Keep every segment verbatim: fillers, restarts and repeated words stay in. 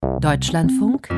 Deutschlandfunk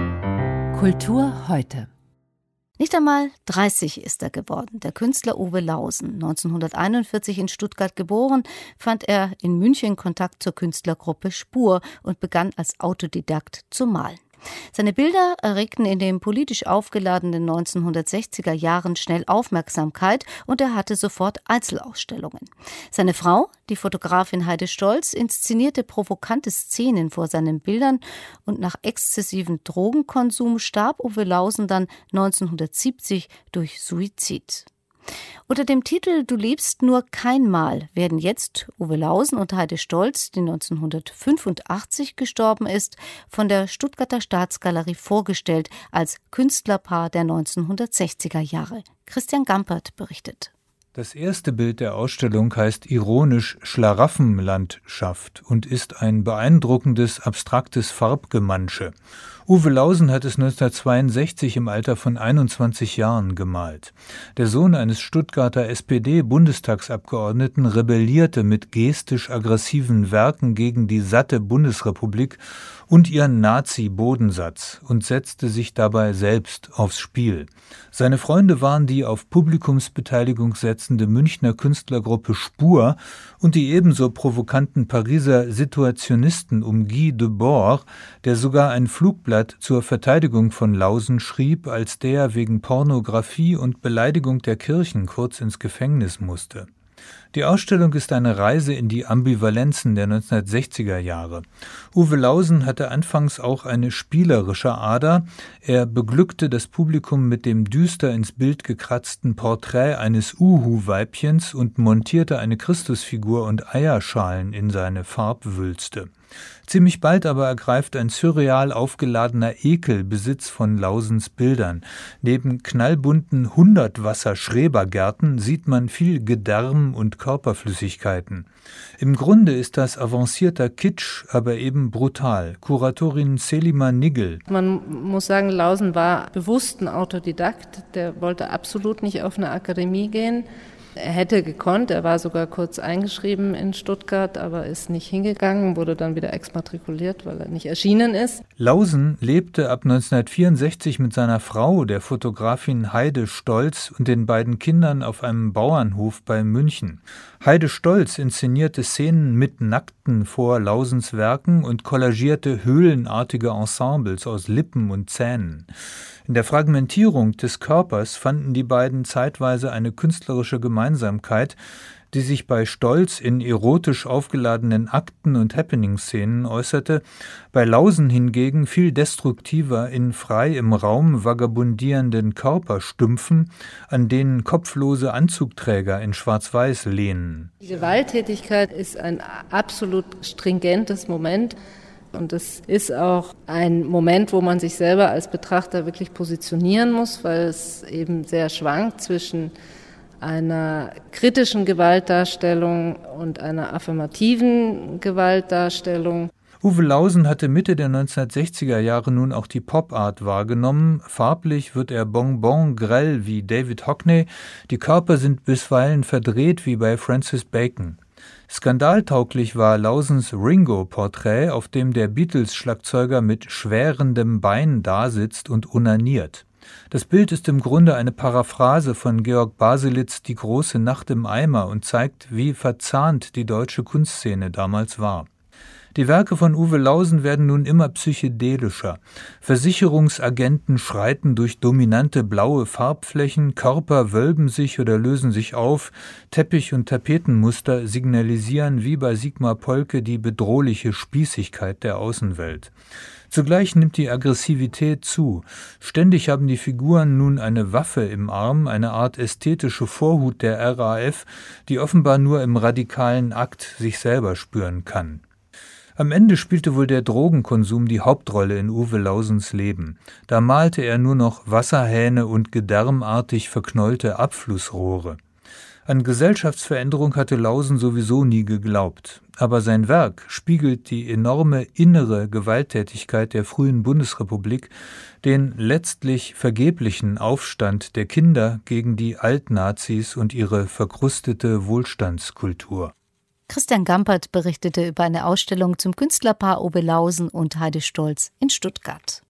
Kultur heute. Nicht einmal dreißig ist er geworden, der Künstler Uwe Lausen. neunzehnhunderteinundvierzig in Stuttgart geboren, fand er in München Kontakt zur Künstlergruppe Spur und begann als Autodidakt zu malen. Seine Bilder erregten in den politisch aufgeladenen neunzehnhundertsechziger Jahren schnell Aufmerksamkeit und er hatte sofort Einzelausstellungen. Seine Frau, die Fotografin Heide Stolz, inszenierte provokante Szenen vor seinen Bildern und nach exzessivem Drogenkonsum starb Uwe Lausen dann neunzehnhundertsiebzig durch Suizid. Unter dem Titel »Du lebst nur keinmal« werden jetzt Uwe Lausen und Heide Stolz, die neunzehnhundertfünfundachtzig gestorben ist, von der Stuttgarter Staatsgalerie vorgestellt als Künstlerpaar der neunzehnhundertsechziger Jahre. Christian Gampert berichtet. Das erste Bild der Ausstellung heißt ironisch Schlaraffenlandschaft und ist ein beeindruckendes, abstraktes Farbgemansche. Uwe Lausen hat es neunzehnhundertzweiundsechzig im Alter von einundzwanzig Jahren gemalt. Der Sohn eines Stuttgarter S P D-Bundestagsabgeordneten rebellierte mit gestisch-aggressiven Werken gegen die satte Bundesrepublik und ihren Nazi-Bodensatz und setzte sich dabei selbst aufs Spiel. Seine Freunde waren die auf Publikumsbeteiligung setzende Münchner Künstlergruppe Spur und die ebenso provokanten Pariser Situationisten um Guy Debord, der sogar ein Flugblatt zur Verteidigung von Lausen schrieb, als der wegen Pornografie und Beleidigung der Kirchen kurz ins Gefängnis musste. Die Ausstellung ist eine Reise in die Ambivalenzen der neunzehnhundertsechziger Jahre. Uwe Lausen hatte anfangs auch eine spielerische Ader. Er beglückte das Publikum mit dem düster ins Bild gekratzten Porträt eines Uhu-Weibchens und montierte eine Christusfigur und Eierschalen in seine Farbwülste. Ziemlich bald aber ergreift ein surreal aufgeladener Ekel Besitz von Lausens Bildern. Neben knallbunten Hundertwasser-Schrebergärten sieht man viel Gedärm und Körperflüssigkeiten. Im Grunde ist das avancierter Kitsch, aber eben brutal. Kuratorin Selima Nigel. Man muss sagen, Lausen war bewusst ein Autodidakt. Der wollte absolut nicht auf eine Akademie gehen. Er hätte gekonnt, er war sogar kurz eingeschrieben in Stuttgart, aber ist nicht hingegangen, wurde dann wieder exmatrikuliert, weil er nicht erschienen ist. Lausen lebte ab neunzehnhundertvierundsechzig mit seiner Frau, der Fotografin Heide Stolz, und den beiden Kindern auf einem Bauernhof bei München. Heide Stolz inszenierte Szenen mit Nackten vor Lausens Werken und kollagierte höhlenartige Ensembles aus Lippen und Zähnen. In der Fragmentierung des Körpers fanden die beiden zeitweise eine künstlerische Gemeinsamkeit, die sich bei Stolz in erotisch aufgeladenen Akten- und Happening-Szenen äußerte, bei Lausen hingegen viel destruktiver in frei im Raum vagabundierenden Körperstümpfen, an denen kopflose Anzugträger in Schwarz-Weiß lehnen. Die Gewalttätigkeit ist ein absolut stringentes Moment. Und es ist auch ein Moment, wo man sich selber als Betrachter wirklich positionieren muss, weil es eben sehr schwankt zwischen einer kritischen Gewaltdarstellung und einer affirmativen Gewaltdarstellung. Uwe Lausen hatte Mitte der neunzehnhundertsechziger Jahre nun auch die Pop-Art wahrgenommen. Farblich wird er bonbon grell wie David Hockney. Die Körper sind bisweilen verdreht wie bei Francis Bacon. Skandaltauglich war Lausens Ringo-Porträt, auf dem der Beatles-Schlagzeuger mit schwärendem Bein dasitzt und onaniert. Das Bild ist im Grunde eine Paraphrase von Georg Baselitz »Die große Nacht im Eimer« und zeigt, wie verzahnt die deutsche Kunstszene damals war. Die Werke von Uwe Lausen werden nun immer psychedelischer. Versicherungsagenten schreiten durch dominante blaue Farbflächen, Körper wölben sich oder lösen sich auf, Teppich- und Tapetenmuster signalisieren wie bei Sigmar Polke die bedrohliche Spießigkeit der Außenwelt. Zugleich nimmt die Aggressivität zu. Ständig haben die Figuren nun eine Waffe im Arm, eine Art ästhetische Vorhut der R A F, die offenbar nur im radikalen Akt sich selber spüren kann. Am Ende spielte wohl der Drogenkonsum die Hauptrolle in Uwe Lausens Leben. Da malte er nur noch Wasserhähne und gedärmartig verknollte Abflussrohre. An Gesellschaftsveränderung hatte Lausen sowieso nie geglaubt. Aber sein Werk spiegelt die enorme innere Gewalttätigkeit der frühen Bundesrepublik, den letztlich vergeblichen Aufstand der Kinder gegen die Altnazis und ihre verkrustete Wohlstandskultur. Christian Gampert berichtete über eine Ausstellung zum Künstlerpaar Uwe Lausen und Heide Stolz in Stuttgart.